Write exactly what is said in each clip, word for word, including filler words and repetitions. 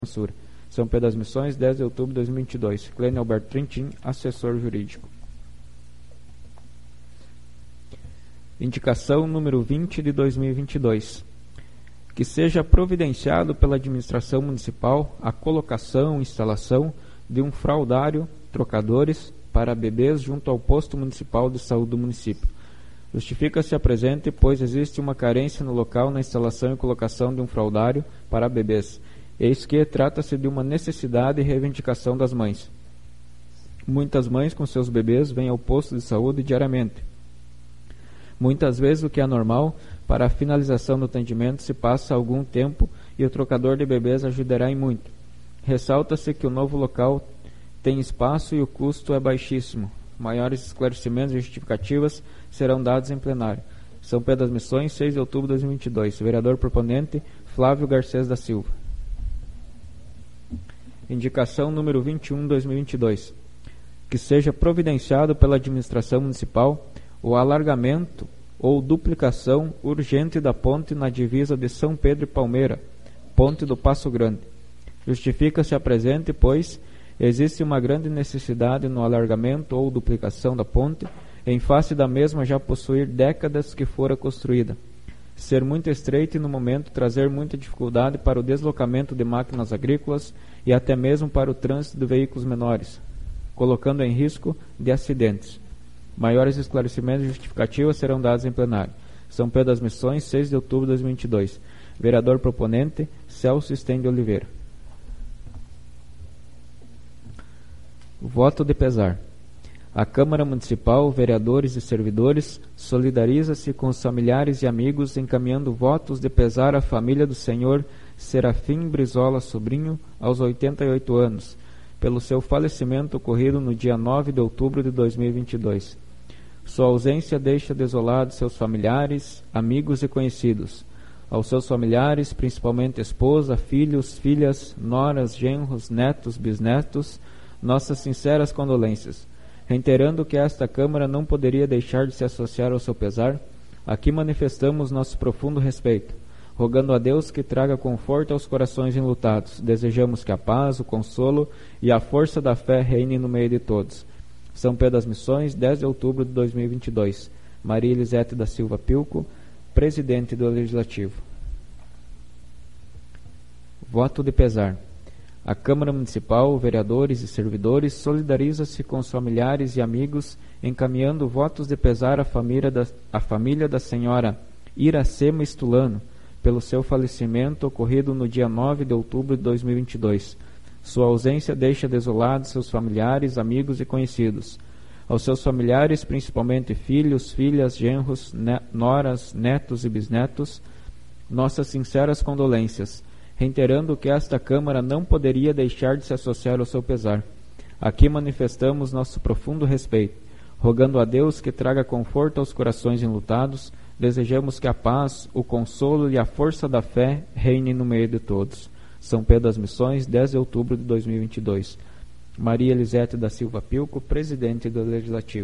censura. São Pedro das Missões, dez de outubro de dois mil e vinte e dois. Clênio Alberto Trintim, assessor jurídico. Indicação número vinte de dois mil e vinte e dois. Que seja providenciado pela administração municipal a colocação e instalação de um fraldário, trocadores, para bebês junto ao posto municipal de saúde do município. Justifica-se a presente, pois existe uma carência no local na instalação e colocação de um fraldário para bebês. Eis que trata-se de uma necessidade e reivindicação das mães. Muitas mães com seus bebês vêm ao posto de saúde diariamente. Muitas vezes o que é normal, para a finalização do atendimento se passa algum tempo e o trocador de bebês ajudará em muito. Ressalta-se que o novo local tem espaço e o custo é baixíssimo. Maiores esclarecimentos e justificativas serão dados em plenário. São Pedro das Missões, seis de outubro de dois mil e vinte e dois. Vereador proponente, Flávio Garcês da Silva. Indicação número vinte e um de dois mil e vinte e dois. Que seja providenciado pela administração municipal o alargamento ou duplicação urgente da ponte na divisa de São Pedro e Palmeira, ponte do Passo Grande. Justifica-se a presente, pois existe uma grande necessidade no alargamento ou duplicação da ponte, em face da mesma já possuir décadas que fora construída, ser muito estreita e no momento trazer muita dificuldade para o deslocamento de máquinas agrícolas e até mesmo para o trânsito de veículos menores, colocando em risco de acidentes. Maiores esclarecimentos e justificativas serão dados em plenário. São Pedro das Missões, seis de outubro de dois mil e vinte e dois. Vereador proponente, Celso Stende Oliveira. Voto de pesar. A Câmara Municipal, vereadores e servidores, solidariza-se com os familiares e amigos encaminhando votos de pesar à família do senhor Serafim Brizola Sobrinho, aos oitenta e oito anos, pelo seu falecimento ocorrido no dia nove de outubro de dois mil e vinte e dois. Sua ausência deixa desolados seus familiares, amigos e conhecidos. Aos seus familiares, principalmente esposa, filhos, filhas, noras, genros, netos, bisnetos, nossas sinceras condolências. Reiterando que esta Câmara não poderia deixar de se associar ao seu pesar, aqui manifestamos nosso profundo respeito, rogando a Deus que traga conforto aos corações enlutados. Desejamos que a paz, o consolo e a força da fé reinem no meio de todos. São Pedro das Missões, dez de outubro de dois mil e vinte e dois. Maria Elisete da Silva Pilco, presidente do Legislativo. Voto de pesar. A Câmara Municipal, vereadores e servidores, solidariza-se com os familiares e amigos, encaminhando votos de pesar à família da, à família da senhora Iracema Estulano, pelo seu falecimento ocorrido no dia nove de outubro de dois mil e vinte e dois. Sua ausência deixa desolados seus familiares, amigos e conhecidos. Aos seus familiares, principalmente filhos, filhas, genros, ne- noras, netos e bisnetos, nossas sinceras condolências, reiterando que esta Câmara não poderia deixar de se associar ao seu pesar. Aqui manifestamos nosso profundo respeito, rogando a Deus que traga conforto aos corações enlutados. Desejamos que a paz, o consolo e a força da fé reinem no meio de todos. São Pedro das Missões, dez de outubro de dois mil e vinte e dois. Maria Elisete da Silva Pilco, presidente do Legislativo.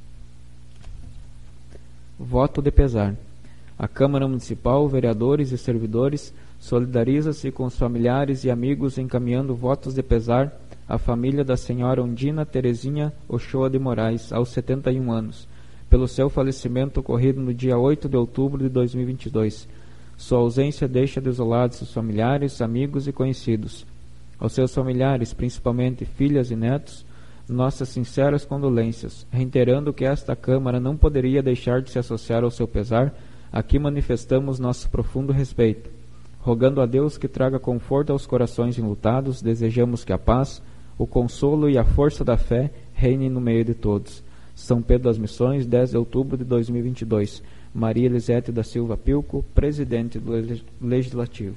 Voto de pesar. A Câmara Municipal, vereadores e servidores, solidariza-se com os familiares e amigos encaminhando votos de pesar à família da senhora Ondina Terezinha Ochoa de Moraes, aos setenta e um anos, pelo seu falecimento ocorrido no dia oito de outubro de dois mil e vinte e dois. Sua ausência deixa desolados seus familiares, amigos e conhecidos. Aos seus familiares, principalmente filhas e netos, nossas sinceras condolências, reiterando que esta Câmara não poderia deixar de se associar ao seu pesar. Aqui manifestamos nosso profundo respeito, rogando a Deus que traga conforto aos corações enlutados. Desejamos que a paz, o consolo e a força da fé reinem no meio de todos. São Pedro das Missões, dez de outubro de dois mil e vinte e dois. Maria Elisete da Silva Pilco, presidente do Legislativo.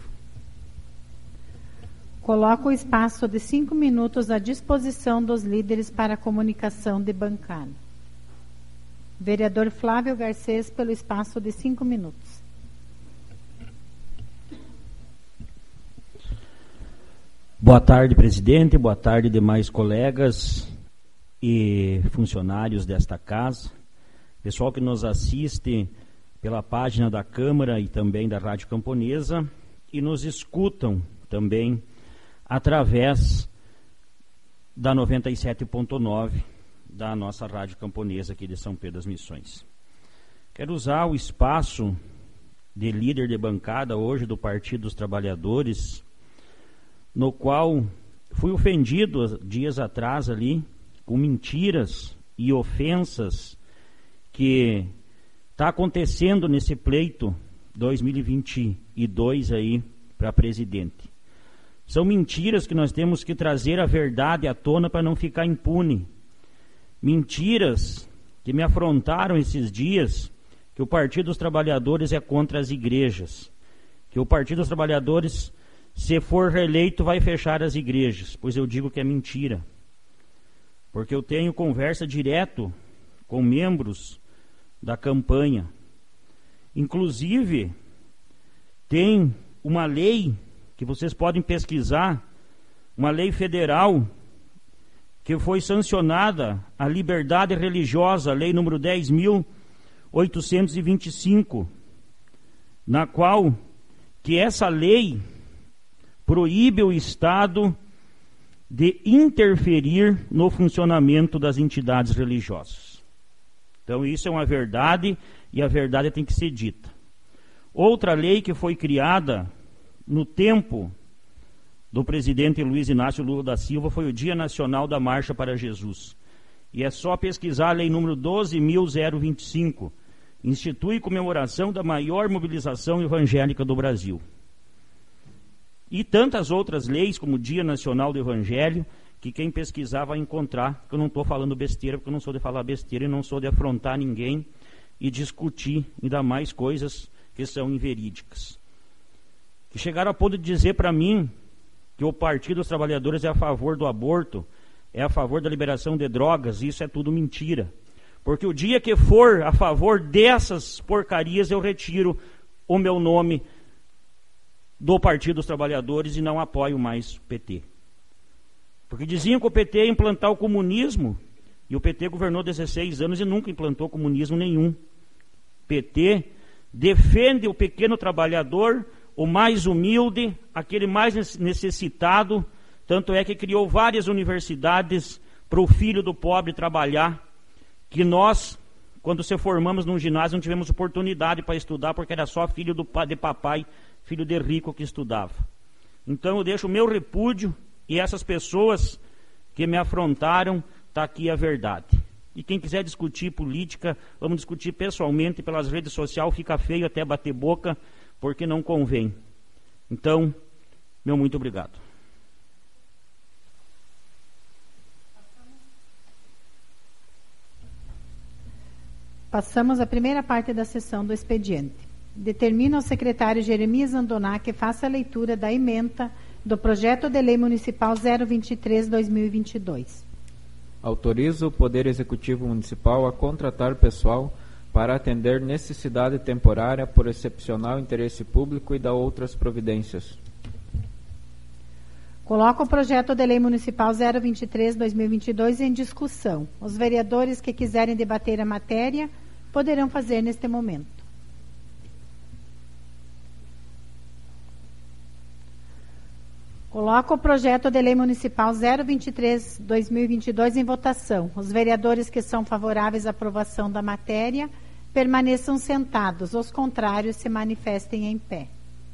Coloco o espaço de cinco minutos à disposição dos líderes para a comunicação de bancada. Vereador Flávio Garcês, pelo espaço de cinco minutos. Boa tarde, presidente. Boa tarde, demais colegas e funcionários desta casa. Pessoal que nos assiste pela página da Câmara e também da Rádio Camponesa e nos escutam também através da noventa e sete ponto nove da nossa rádio camponesa aqui de São Pedro das Missões. Quero usar o espaço de líder de bancada hoje do Partido dos Trabalhadores, no qual fui ofendido dias atrás ali com mentiras e ofensas que está acontecendo nesse pleito dois mil e vinte e dois aí para presidente. São mentiras que nós temos que trazer a verdade à tona para não ficar impune. Mentiras que me afrontaram esses dias, que o Partido dos Trabalhadores é contra as igrejas, que o Partido dos Trabalhadores, se for reeleito, vai fechar as igrejas, pois eu digo que é mentira. Porque eu tenho conversa direto com membros da campanha. Inclusive, tem uma lei que vocês podem pesquisar, uma lei federal que foi sancionada, a liberdade religiosa, lei número dez mil oitocentos e vinte e cinco, na qual que essa lei proíbe o Estado de interferir no funcionamento das entidades religiosas. Então isso é uma verdade e a verdade tem que ser dita. Outra lei que foi criada no tempo do presidente Luiz Inácio Lula da Silva foi o Dia Nacional da Marcha para Jesus. E é só pesquisar a lei número doze mil vinte e cinco, institui comemoração da maior mobilização evangélica do Brasil. E tantas outras leis, como o Dia Nacional do Evangelho, que quem pesquisar vai encontrar, que eu não estou falando besteira, porque eu não sou de falar besteira e não sou de afrontar ninguém e discutir ainda mais coisas que são inverídicas. Que chegaram a ponto de dizer para mim que o Partido dos Trabalhadores é a favor do aborto, é a favor da liberação de drogas, e isso é tudo mentira. Porque o dia que for a favor dessas porcarias, eu retiro o meu nome do Partido dos Trabalhadores e não apoio mais o P T. Porque diziam que o P T ia implantar o comunismo, e o P T governou dezesseis anos e nunca implantou comunismo nenhum. O P T defende o pequeno trabalhador, o mais humilde, aquele mais necessitado, tanto é que criou várias universidades para o filho do pobre trabalhar, que nós, quando se formamos num ginásio, não tivemos oportunidade para estudar, porque era só filho do, de papai, filho de rico que estudava. Então eu deixo o meu repúdio, e essas pessoas que me afrontaram, está aqui a verdade. E quem quiser discutir política, vamos discutir pessoalmente pelas redes sociais, fica feio até bater boca, porque não convém. Então, meu muito obrigado. Passamos à primeira parte da sessão do expediente. Determina ao secretário Jeremias Andoná que faça a leitura da ementa do projeto de lei municipal zero vinte e três barra dois mil e vinte e dois. Autoriza o Poder Executivo Municipal a contratar pessoal para atender necessidade temporária por excepcional interesse público e da outras providências. Coloca o projeto de lei municipal zero vinte e três barra dois mil e vinte e dois em discussão. Os vereadores que quiserem debater a matéria poderão fazer neste momento. Coloca o projeto de lei municipal zero vinte e três barra dois mil e vinte e dois em votação. Os vereadores que são favoráveis à aprovação da matéria permaneçam sentados. Os contrários se manifestem em pé.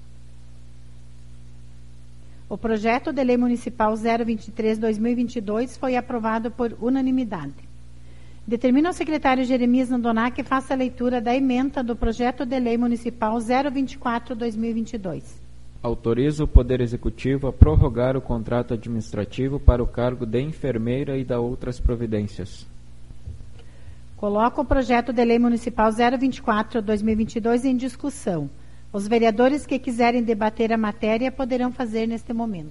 O projeto de lei municipal zero vinte e três barra dois mil e vinte e dois foi aprovado por unanimidade. Determina ao secretário Jeremias Andoná que faça a leitura da ementa do projeto de lei municipal zero vinte e quatro barra dois mil e vinte e dois. Autoriza o Poder Executivo a prorrogar o contrato administrativo para o cargo de enfermeira e da outras providências. Coloca o projeto de lei municipal zero vinte e quatro barra dois mil e vinte e dois em discussão. Os vereadores que quiserem debater a matéria poderão fazer neste momento.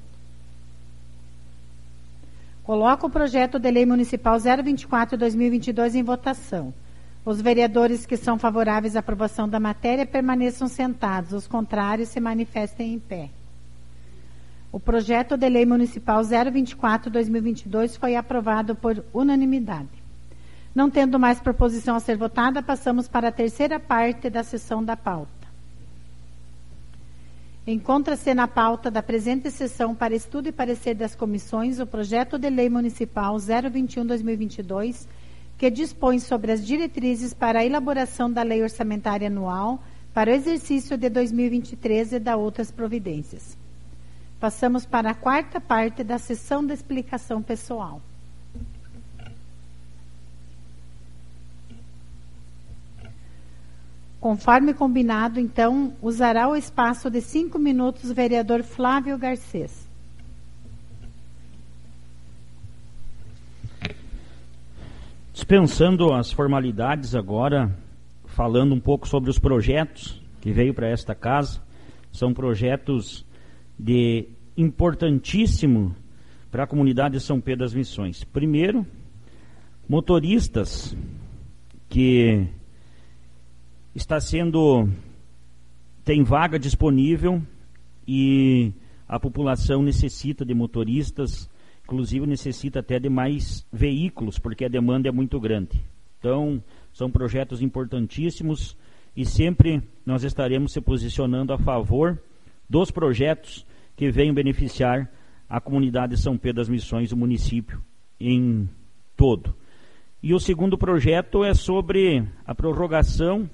Coloca o projeto de lei municipal zero vinte e quatro barra dois mil e vinte e dois em votação. Os vereadores que são favoráveis à aprovação da matéria permaneçam sentados. Os contrários se manifestem em pé. O projeto de lei municipal zero vinte e quatro barra dois mil e vinte e dois foi aprovado por unanimidade. Não tendo mais proposição a ser votada, passamos para a terceira parte da sessão da pauta. Encontra-se na pauta da presente sessão para estudo e parecer das comissões o projeto de lei municipal zero vinte e um barra dois mil e vinte e dois, que dispõe sobre as diretrizes para a elaboração da lei orçamentária anual para o exercício de dois mil e vinte e três e da outras providências. Passamos para a quarta parte da sessão de explicação pessoal. Conforme combinado, então, usará o espaço de cinco minutos o vereador Flávio Garcês. Dispensando as formalidades agora, falando um pouco sobre os projetos que veio para esta casa, são projetos de importantíssimo para a comunidade de São Pedro das Missões. Primeiro, motoristas que está sendo, tem vaga disponível e a população necessita de motoristas, inclusive necessita até de mais veículos, porque a demanda é muito grande. Então, são projetos importantíssimos e sempre nós estaremos se posicionando a favor dos projetos que venham beneficiar a comunidade de São Pedro das Missões, o município em todo. E o segundo projeto é sobre a prorrogação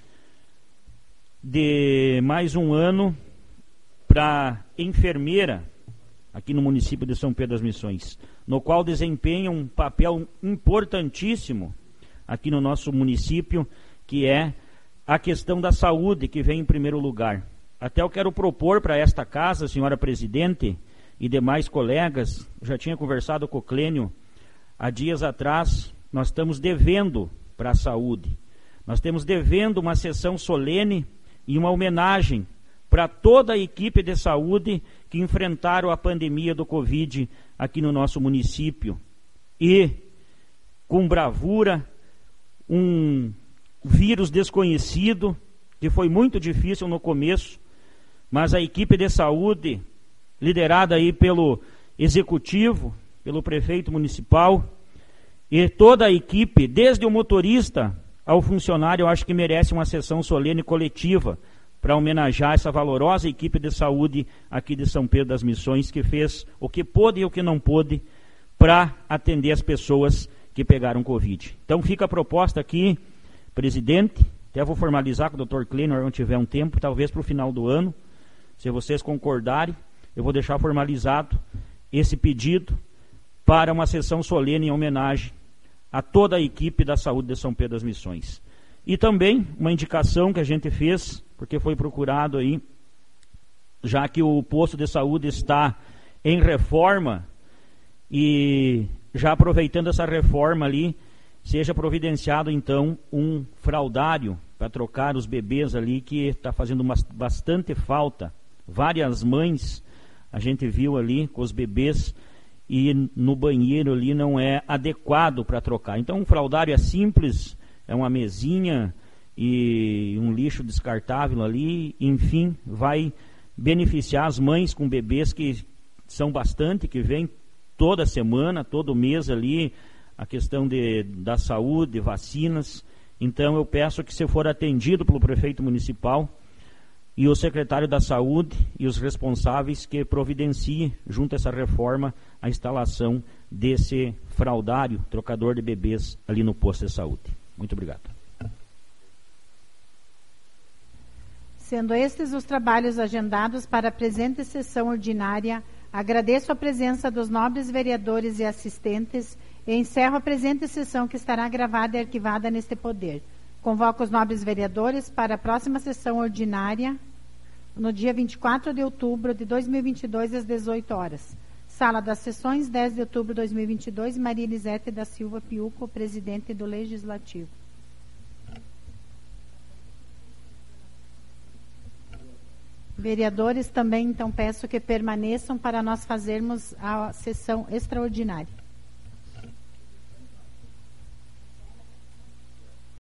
de mais um ano para enfermeira aqui no município de São Pedro das Missões, no qual desempenha um papel importantíssimo aqui no nosso município, que é a questão da saúde, que vem em primeiro lugar. Até eu quero propor para esta casa, senhora presidente e demais colegas, já tinha conversado com o Clênio há dias atrás, nós estamos devendo para a saúde. Nós estamos devendo uma sessão solene e uma homenagem para toda a equipe de saúde que enfrentaram a pandemia do Covid aqui no nosso município. E, com bravura, um vírus desconhecido, que foi muito difícil no começo, mas a equipe de saúde, liderada aí pelo executivo, pelo prefeito municipal, e toda a equipe, desde o motorista ao funcionário, eu acho que merece uma sessão solene coletiva para homenagear essa valorosa equipe de saúde aqui de São Pedro das Missões, que fez o que pôde e o que não pôde para atender as pessoas que pegaram Covid. Então fica a proposta aqui, presidente, até vou formalizar com o doutor Clênio, não tiver um tempo, talvez para o final do ano, se vocês concordarem, eu vou deixar formalizado esse pedido para uma sessão solene em homenagem a toda a equipe da saúde de São Pedro das Missões. E também uma indicação que a gente fez, porque foi procurado aí, já que o posto de saúde está em reforma, e já aproveitando essa reforma ali, seja providenciado então um fraldário para trocar os bebês ali, que está fazendo uma, bastante falta. Várias mães, a gente viu ali com os bebês, e no banheiro ali não é adequado para trocar. Então um fraldário é simples, é uma mesinha e um lixo descartável ali, enfim, vai beneficiar as mães com bebês que são bastante, que vêm toda semana, todo mês ali, a questão de, da saúde, vacinas. Então eu peço que, se for atendido pelo prefeito municipal e o secretário da saúde e os responsáveis, que providencie, junto a essa reforma, a instalação desse fraldário, trocador de bebês ali no posto de saúde. Muito obrigado. Sendo estes os trabalhos agendados para a presente sessão ordinária, agradeço a presença dos nobres vereadores e assistentes e encerro a presente sessão, que estará gravada e arquivada neste poder. Convoco os nobres vereadores para a próxima sessão ordinária, no dia vinte e quatro de outubro de dois mil e vinte e dois, às dezoito horas. Sala das Sessões, dez de outubro de dois mil e vinte e dois, Maria Elisete da Silva Piuco, presidente do Legislativo. Vereadores, também então peço que permaneçam para nós fazermos a sessão extraordinária.